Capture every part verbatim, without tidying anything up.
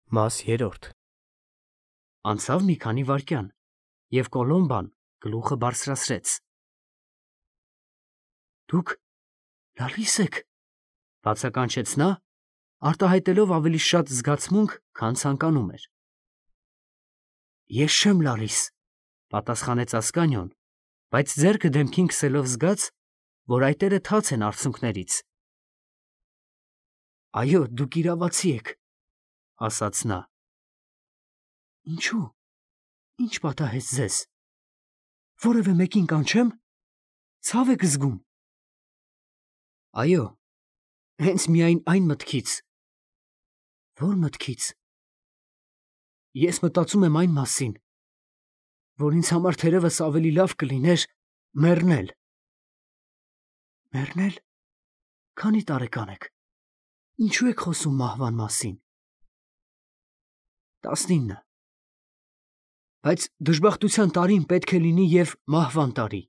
Մաս երրորդ Անցավ մի քանի վայրկյան, և Կոլոմբան գլուխը բարձրացրեց։ Դուք լալիս եք, բացականչեց նա, արտահայտելով ավելի շատ զգացմունք, քան ցանկանում էր։ Ես չեմ լալիս, պատասխանեց Ասկանիոն, բայց ձեռքը դեմքին քսելով զգաց, որ այտերը թաց են արցունքներից։ Այո, դուք իրավացի եք, ասաց նա։ Ինչու՞, ինչ պատահեց ձեզ։ Որևէ մեկին կանչեմ, ցավ եք զգում։ Այո, հենց միայն այն մտքից։ Որ մտքից։ Ես մտածում եմ այն մասին, որ ինձ համար թերևս ավելի լավ կլիներ մեռնել։ Մեռնել։ Քանի տարեկան եք։ Ինչու եք խոսում մահվան մասին։ Տասնինը։ Բայց դժբախտության տարին պետք է լինի և մահվան տարի։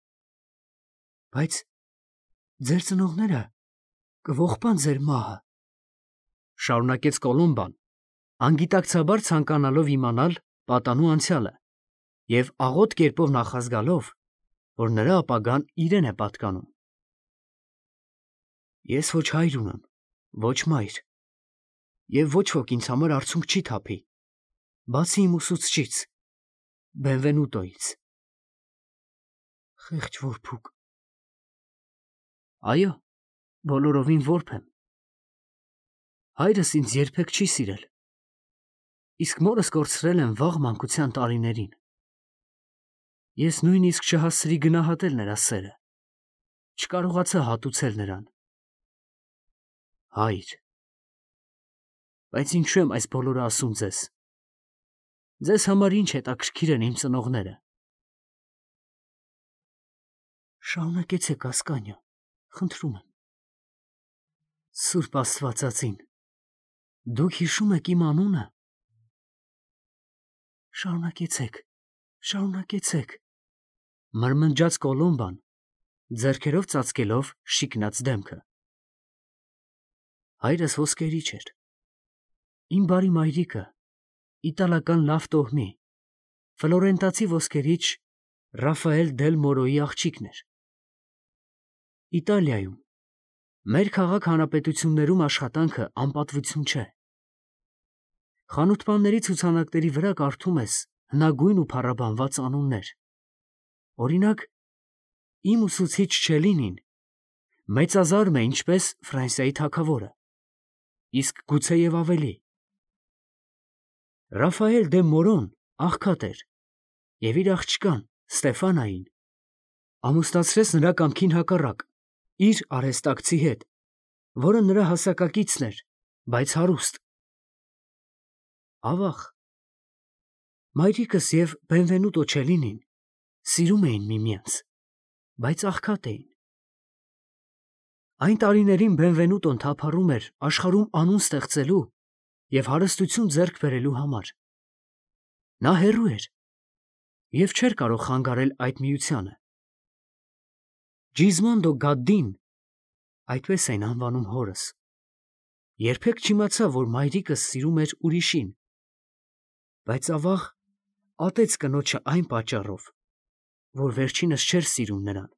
Բայց ձեր ծնողները կողպան ձեր մահը, շարունակեց Կոլոմբան, անգիտակցաբար ցանկանալով իմանալ պատանու անցյալը և աղոտ կերպով նախազգալով, որ նրա ապագան իրեն է պատկանում։ Ես ոչ հայր ունեմ, ոչ մայր, և ոչ ոք ինձ համար արցունք չի թափի, բացի իմ ուսուցչից, Բենվենուտոյից։ Խեղճ որբուք։ Այո, բոլորովին որբ եմ։ Հայրս ինձ երբեք չի սիրել, իսկ մորս կորցրել եմ վաղ մանկության տարիներին։ Ես նույնիսկ չհասցրի գնահատել նրա սերը, չկարողացա հատուցել նրան։ Հայր։ Բայց ինչու եմ այս բոլորը ասում ձեզ։ Ձեզ համար ինչ հետաքրքիր են իմ ծնողները։ Շարունակեցեք, Ասկանիո, խնդրում եմ։ Սուրբ Աստվածածին, դուք հիշում եք իմ անունը։ Շարունակեցեք, շարունակեցեք, մրմնջաց Կոլոմբան, ձեռքերով ծածկելով շիկնած դեմքը։ Հայրս ոսկերիչ էր։ Իմ բարի մայրիկը իտալական լավ տոհմի, ֆլորենտացի ոսկերիչ Ռաֆայել դել Մորոյի աղջիկն էր։ Իտալիայում, մեր քաղաք հանրապետություններում աշխատանքը անպատվություն չէ։ Խանութպանների ցուցանակների վրա կարդում ես հնագույն ու փառաբանված անուններ։ Օրինակ, իմ ուսուցիչ Չելինին մեծազարմ է ինչպես Ֆրանսիայի թագավորը, իսկ գուցեև ավելի։ Ռաֆայել դե Մորոն աղքատ էր, և իր աղջկան Ստեֆանային ամուսնացրեց նրա կամքին հակառակ, իր արհեստակցի հետ, որը նրա հասակակիցն էր, բայց հարուստ։ Ավաղ, մայրիկս և Բենվենուտո Չելինին սիրում էին միմյանց, բայց աղքատ էին։ Այն տարիներին Բենվենուտոն թափառում էր աշխարհում անուն ստեղծելու և հարստություն ձեռք բերելու համար։ Նա հեռու էր և չէր կարող խանգարել այդ միությանը։ Ջիզմոնդո Գադդին, այդպես էին անվանում հորս, երբեք չիմացավ, որ մայրիկս սիրում էր ուրիշին, բայց ավաղ ատեց կնոջը այն պատճառով, որ վերջինս չէր սիրում նրան։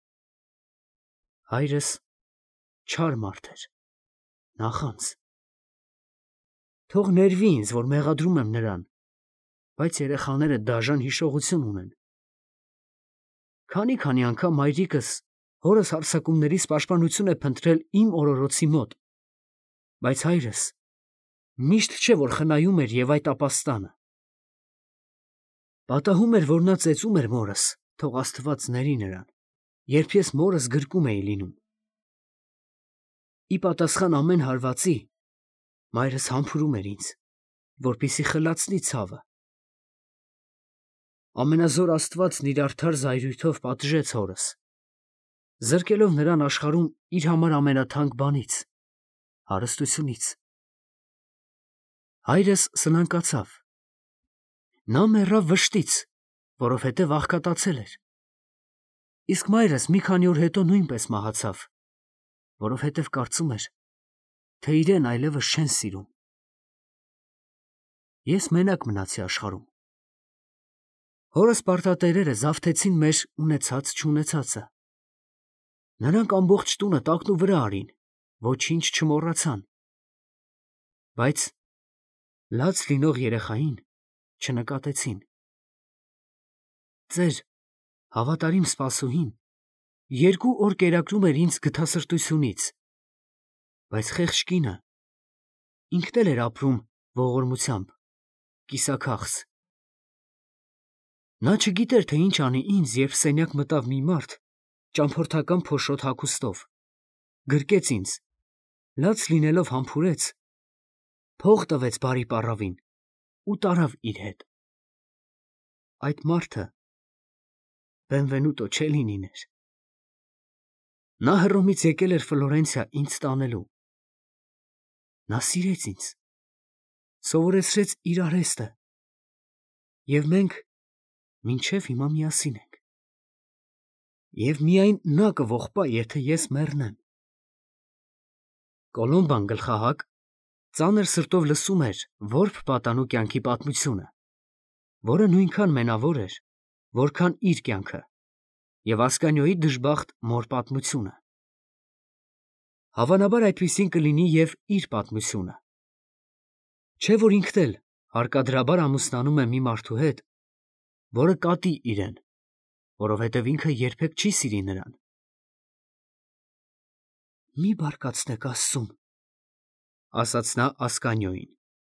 Հայրս չար մարդ էր, նախանձ։ Թող ներվի ինձ, որ մեղադրում եմ նրան, բայց երեխաները դաժան հիշողություն ունեն։ Քանի-քանի անգամ մայրիկս հորս հարձակումներից պաշտպանություն է փնտրել իմ օրորոցի մոտ, բայց հայրս միշտ չէ, որ խնայում էր և այդ ապաստանը։ Պատահում էր, որ նա ծեծում էր մորս, թող Աստված ների նրան, երբ ես մորս գրկում էի լինում։ Ի պատասխան ամեն հարվածի, մայրս համբուրում էր ինձ, որպեսզի խլացնի ցավը։ Ամենազոր Աստվածն իր արդար զայրույթով պատժեց հորս, զրկելով նրան աշխարհում իր համար ամենաթանկ բանից՝ հարստությունից։ Հայրս սնանկացավ։ Նա մեռավ վշտից, որովհետև աղքատացել էր։ Իսկ մայրս մի քանի օր հետո նույնպես մահացավ, որովհետև կարծում էր, թե իրեն այլևս չեն սիրում։ Ես մենակ մնացի աշխարհում։ Հորս պարտատերերը զավթեցին մեր ունեցած չունեցածը։ Նրանք ամբողջ տունը տակնու վրա արին, ոչինչ չմոռացան։ Բայց լաց լինող երեխային չնկատեցին։ Ձեր հավատարիմ սպասուհին երկու օր կերակրում էր ինձ գթասրտությունից, բայց խեղճ կինը ինքն էլ էր ապրում ողորմությամբ, կիսաքաղց։ Նա չգիտեր, թե ինչ անի ինձ, երբ սենյակ մտավ մի մարդ ճամփորդական փոշոտ հագուստով, գրկեց ինձ, լաց լինելով համբուրեց, փող տվեց բարի պառավին ու տարավ իր հետ։ Այդ մարդը Բենվենուտո Չելինին էր։ Նա Հռոմից եկել էր Ֆլորենցիա ինձ տանելու։ Նա սիրեց ինձ, սովորեցրեց իր արհեստը, և մենք մինչև հիմա միասին ենք։ Եվ միայն նա կողպա, եթե ես մեռնեմ։ Կոլոմբան գլխահակ ծանր սրտով լսում էր որբ պատանու կյանքի պատմությունը, որը նույնքան մենավոր էր, որքան իր կյանքը, և Ասկանիոյի դժբախտ մոր պատմությունը։ Հավանաբար այդպիսին կլինի և իր պատմությունը։ Չէ՞ որ ինքն էլ հարկադրաբար ամուսնանում է մի մարդու հետ, որը կատի իրեն, որովհետև ինքը երբեք չի սիրի նրան։ Մի բարկացնեք Աստծուն, ասաց նա Ասկանիոյին։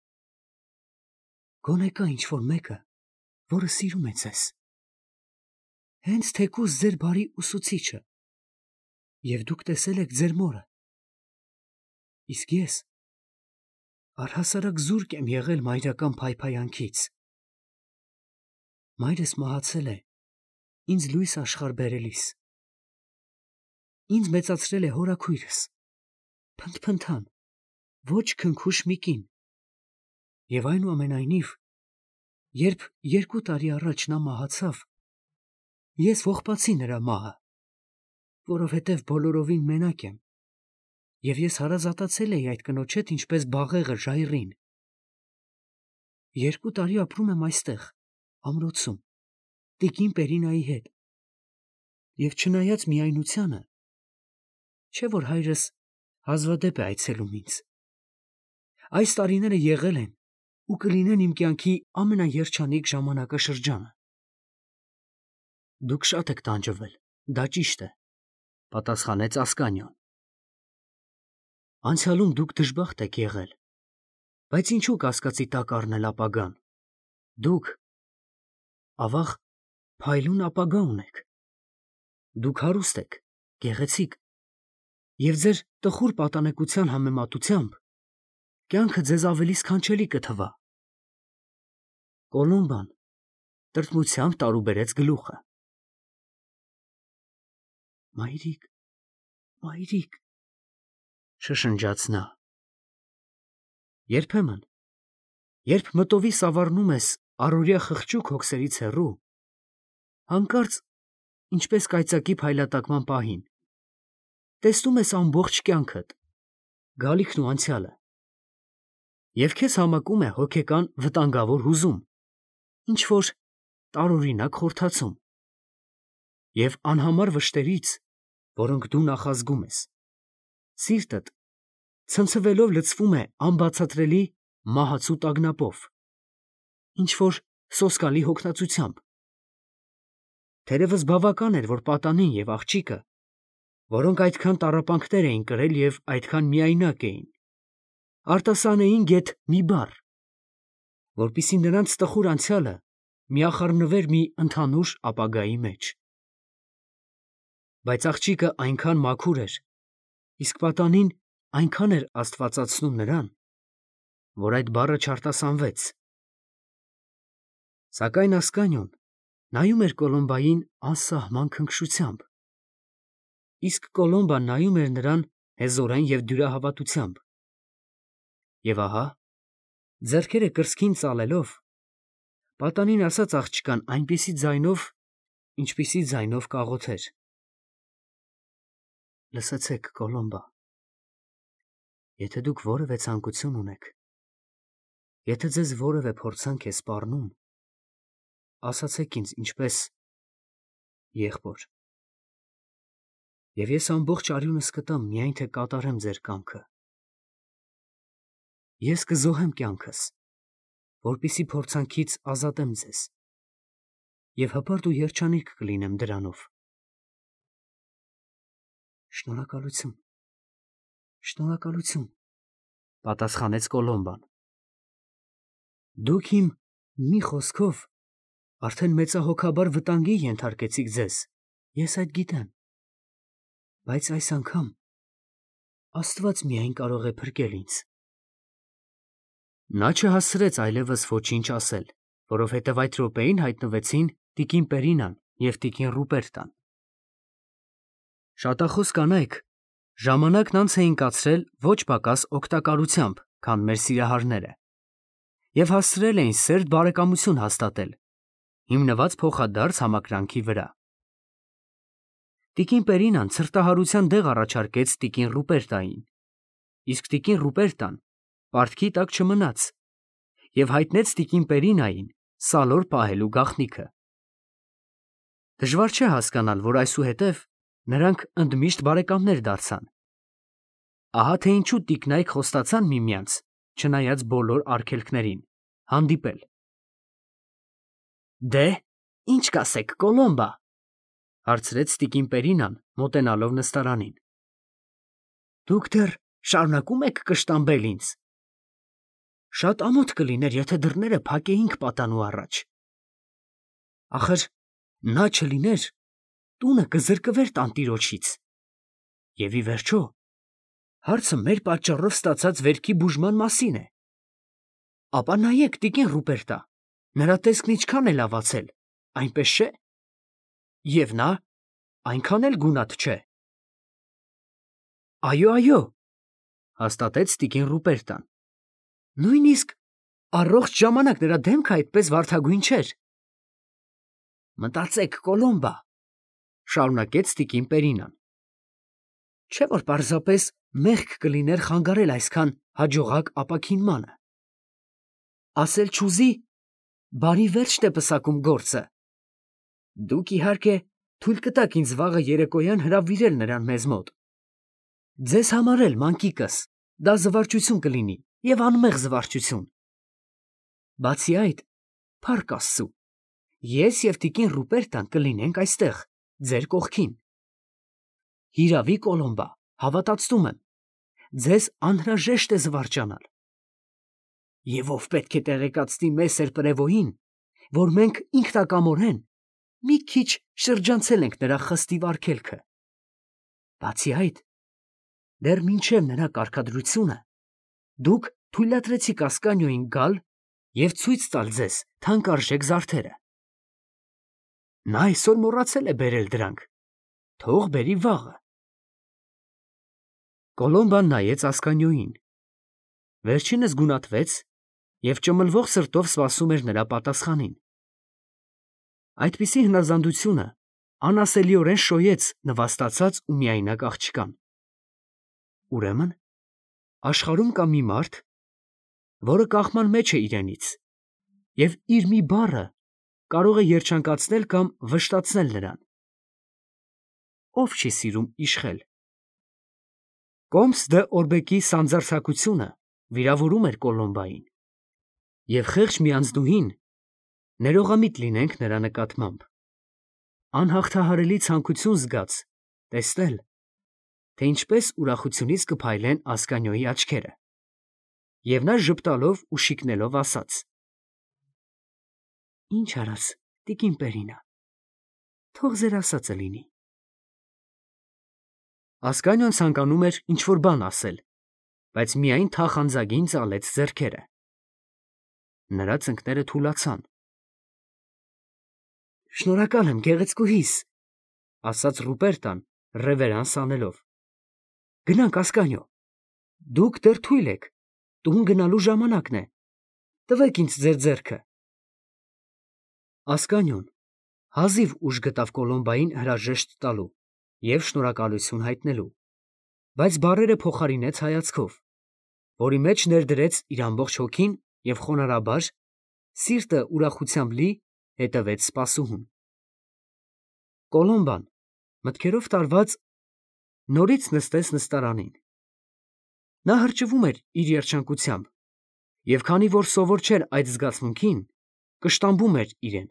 Գոնե կա ինչ-որ մեկը, որը սիրում է ձեզ, հենց թեկուզ ձեր բարի ուսուցիչը, և դուք տեսել եք ձեր մորը։ Իսկ ես առհասարակ զուրկ եմ եղել մայրական փայփայանքից։ Մայրս մահացել է ինձ լույս աշխարհ բերելիս։ Ինձ մեծացրել է հորաքույրս, փնթփնթան, ոչ քնքուշ մի կին, և այնուամենայնիվ, երբ երկու տարի առաջ նա մահացավ, ես ողբացի նրա մահը, որովհետև բոլորովին մենակ եմ, և ես հարազատացել էի այդ կնոջ հետ, ինչպես բաղեղը ժայռին։ Երկու տարի ապրում եմ այստեղ, ամրոցում, տիկին Պերինայի հետ, և չնայած միայնությանը, չէ՞ որ հայրս հազվադեպ է այցելում ինձ։ Այս տարիները եղել են ու կլինեն իմ կյանքի ամենաերջանիկ ժամանակաշրջանը։ Դուք շատ եք տանջվել, դա ճիշտ է, պատասխանեց Ասկանիոն։ Անցյալում դուք դժբախտ եք եղել, բայց ինչու կասկածի տակ առնել ապագան։ Դուք, ավաղ, փայլուն ապագա ունեք։ Դուք հարուստ եք, գեղեցիկ, և ձեր տխուր պատանեկության համեմատությամբ կյանքը ձեզ ավելի սքանչելի կթվա։ Կոլոմբան տրտմությամբ տարուբերեց գլուխը։ Մայրիկ, մայրիկ, շշնջաց նա։ Երբեմն, երբ մտովի սավառնում ես առօրյա խղճուկ հոգսերից հեռու, հանկարծ, ինչպես կայծակի փայլատակման պահին, տեսնում ես ամբողջ կյանքդ, գալիքն ու անցյալը, և քեզ համակում է հոգեկան վտանգավոր հուզում, ինչ-որ տարօրինակ խորթացում, և անհամար վշտերից, որոնք դու նախազգում ես, սիրտդ ցնցվելով լցվում է անբացատրելի մահացու տագնապով, ինչ-որ սոսկալի հոգնածությամբ։ Թերևս բավական էր, որ պատանին և աղջիկը, որոնք այդքան տառապանքներ էին կրել և այդքան միայնակ էին, արտասանեին գեթ մի բառ, որպեսզի նրանց տխուր անցյալը միախառնվեր մի ընդհանուր ապագայի մեջ։ Բայց աղջիկը այնքան մաքուր էր, իսկ պատանին այնքան էր աստվածացնում նրան, որ այդ բառը չարտասանվեց։ Սակայն Ասկանիոն նայում էր Կոլոմբային անսահման քնքշությամբ, իսկ Կոլոմբան նայում էր նրան հեզորեն և դյուրահավատությամբ։ Եվ ահա, ձեռքերը կրծքին ծալելով, պատանին ասաց աղջկան այնպիսի ձայնով, ինչպիսի ձայնով կաղոթեր. Լսեցեք, Կոլոմբա, եթե դուք որևէ ցանկություն ունեք, Եթե ձեզ որևէ փորձանք է սպառնում, ասացեք ինձ ինչպես եղբոր, և ես ամբողջ արյունս կտամ միայն թե կատարեմ ձեր կամքը։ Ես կզոհեմ կյանքս, որպեսզի փորձանքից ազատեմ ձեզ, և հպարտ ու երջանիկ կլինեմ դրանով։ Շնորհակալություն, շնորհակալություն, պատասխանեց Կոլոմբան։ Դուք իմ մի խոսքով արդեն մեծահոգաբար վտանգի ենթարկեցիք ձեզ, ես այդ գիտեմ, բայց այս անգամ Աստված միայն կարող է փրկել ինձ։ Նա չհասցրեց այլևս ոչինչ ասել, որովհետև այդ րոպեին հայտնվեցին տիկին Պերինան և տիկին Ռուպերտան։ Շատախոս կանայք ժամանակն անց էին կացրել ոչ պակաս օգտակարությամբ, քան մեր սիրահարները, և հասցրել էին սերտ բարեկամություն հաստատել, հիմնված փոխադարձ համակրանքի վրա։ Տիկին Պերինան ցրտահարության դեղ առաջարկեց տիկին Ռուպերտային, իսկ տիկին Ռուպերտան պարտքի տակ չմնաց և հայտնեց տիկին Պերինային սալոր պահելու գաղտնիքը։ Դժվար չէ հասկանալ, որ այսուհետև նրանք ընդմիշտ բարեկամներ դարձան։ Ահա թե ինչու տիկնայք խոստացան միմյանց, չնայած բոլոր արգելքներին, հանդիպել։ Դե, ի՞նչ կասեք, Կոլոմբա, հարցրեց տիկին Պերինան, մոտենալով նստարանին։ Դուք դեռ շարունակում եք կշտամբել ինձ։ Շատ ամոթ կլիներ, եթե դռները փակեինք պատանու առաջ։ Ախր նա չլիներ, տունը կզրկվեր տանտիրոջից։ Եվ ի վերջո, հարցը մեր պատճառով ստացած վերքի բուժման մասին է։ Ապա նայեք, տիկին Ռուպերտա, նրա տեսքն ինչքան է լավացել, այնպես չէ։ Եվ նա այնքան էլ գունատ չէ։ Այո, այո, հաստատեց տիկին Ռուպերտան։ Նույնիսկ առողջ ժամանակ նրա դեմքը այդպես վարդագույն չէր։ Մտածեք, Կոլոմբա, շարունակեց տիկին Պերինան։ Չէ՞ որ պարզապես մեղք կլիներ խանգարել այսքան հաջողակ ապաքինմանը։ Ասել չուզի, բարի վերջն է պսակում գործը։ Դուք իհարկե թույլ կտաք ինձ վաղը երեկոյան հրավիրել նրան մեզ մոտ։ Ձեզ համար էլ, մանկիկս, դա զվարճություն կլինի և անմեղ զվարճություն։ Բացի այդ, փառք Աստծու, ես և տիկին Ռուպերտան կլինենք այստեղ, ձեր կողքին։ Հիրավի, Կոլոմբա, հավատացնում եմ, ձեզ անհրաժեշտ է զվարճանալ։ Եվ ով պետք է տեղեկացնի մեսեր պրևոյին, որ մենք ինքնակամորեն մի քիչ շրջանցել ենք նրա խստիվ արգելքը։ Բացի այդ, դեռ մինչև նրա կարգադրությունը դուք թույլատրեցիք Ասկանիոյին գալ և ցույց տալ ձեզ թանկարժեք զարդերը։ Նա այսօր մոռացել է բերել դրանք, թող բերի վաղը։ Կոլոմբան նայեց Ասկանիոյին, վերջինս գունատվեց և ճմլվող սրտով սպասում էր նրա պատասխանին։ Այդպիսի հնազանդությունը անասելիորեն շոյեց նվաստացած ու միայնակ աղջկան։ Ուրեմն, աշխարհում կա մի մարդ, որը կաղման մեջ է իրենից, և իր մի բառը կարող է երջանկացնել կամ վշտացնել նրան։ Ով չի սիրում իշխել։ Կոմս դը Օրբեկի սանձարձակությունը վիրավորում էր Կոլոմբային, և խեղճ մի անձնուհին, ներողամիտ լինենք նրա նկատմամբ, անհաղթահարելի ցանկություն զգաց տեսնել, թե ինչպես ուրախությունից կփայլեն Ասկանիոյի աչքերը, և նա ժպտալով ու շիկնելով ասաց. Ինչ արած, տիկին Պերինա, թող ձեր ասածը լինի։ Ասկանիոն ցանկանում էր ինչ-որ բան ասել, բայց միայն թախանձագին ծալեց ձեռքերը։ Նրա ծնկները թուլացան։ Շնորհակալ եմ, գեղեցկուհիս, ասաց Ռուպերտան, ռևերանս անելով։ Գնանք, Ասկանիո, դուք դեռ թույլ եք, տուն գնալու ժամանակն է, տվեք ինձ ձեր ձեռքը։ Ասկանիոն հազիվ ուժ գտավ Կոլոմբային հրաժեշտ տալու և շնորհակալություն հայտնելու, բայց բառերը փոխարինեց հայացքով, որի մեջ ներդրեց իր ամբողջ հոգին և խոնարհաբար, սիրտը ուրախությամբ լի, հետևեց սպասուհուն։ Կոլոմբան, մտքերով տարված, նորից նստեց նստարանին։ Նա հրճվում էր իր երջանկությամբ և քանի որ սովոր չէր այդ զգացմունքին, կշտամբում էր իրեն։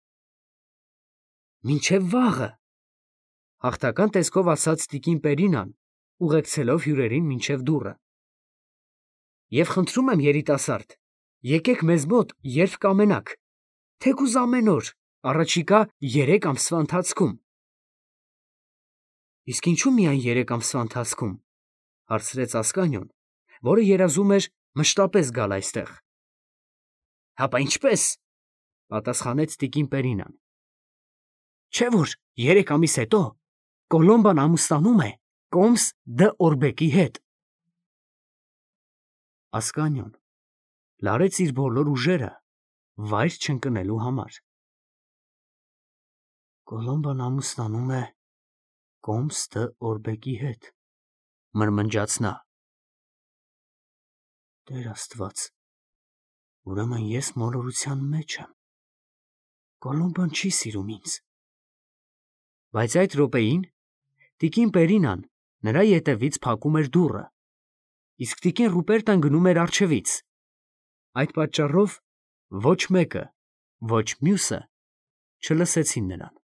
«Մինչև վաղը», հաղթական տեսքով ասաց տիկին Պերինան, ուղեկցելով հյուրերին մինչև դուռը։ «Եվ խնդրում եմ, երիտասարդ, եկեք մեզ մոտ, երբ կամենաք, թեկուզ ամեն օր, առաջիկա երեք ամսվա ընթացքում»։ «Իսկ ինչո՞ւ միայն երեք ամսվա ընթացքում», հարցրեց Ասկանիոն, որը երազում էր մշտապես գալ այստեղ։ «Հապա ինչպե՞ս», պատասխանեց տիկին Պերինան։ «Չէ՞ որ երեք ամիս հետո Կոլոմբան ամուսնանում է Կոմս դ'Օրբեկի հետ»։ Ասկանիոն լարեց իր բոլոր ուժերը վայր չընկնելու համար։ «Կոլոմբան ամուսնանում է Կոմս դ'Օրբեկի հետ», մրմնջաց նա։ «Տեր Աստված, ուրեմն ես մոլորության մեջ եմ, Կոլոմբան չի սիրում ինձ»։ Բայց այդ րոպեին տիկին Պերինան նրա ետևից փակում էր դուռը, իսկ տիկին Ռուպերտան գնում էր առջևից։ Այդ պատճառով ոչ մեկը, ոչ մյուսը չլսեցին նրան։